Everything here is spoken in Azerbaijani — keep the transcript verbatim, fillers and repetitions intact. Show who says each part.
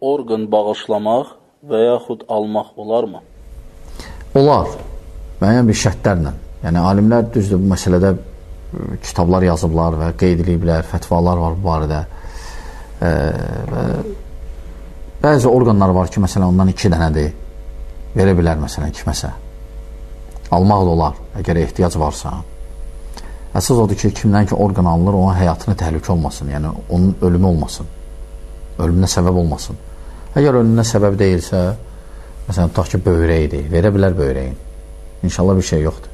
Speaker 1: orqan bağışlamaq və yaxud almaq olarmı?
Speaker 2: Olar, müəyyən bir şərtlərlə. Yəni, alimlər düzdür, bu məsələdə kitablar yazıblar və qeyd ediblər, fətvalar var bu barədə. E, və bəzi orqanlar var ki, məsələn, ondan iki dənədir, verə bilər, məsələn, kiməsə. Almaq da olar, əgər ehtiyac varsa. Əsas odur ki, kimdən ki, orqan alınır, onun həyatına təhlükə olmasın, yəni onun ölümü olmasın, ölümünə səbəb olmasın. Əgər ölümünə səbəb deyilsə, məsələn, tutaq ki, böyrəkdir, verə bilər böyrəyin. İnşallah bir şey yoxdur.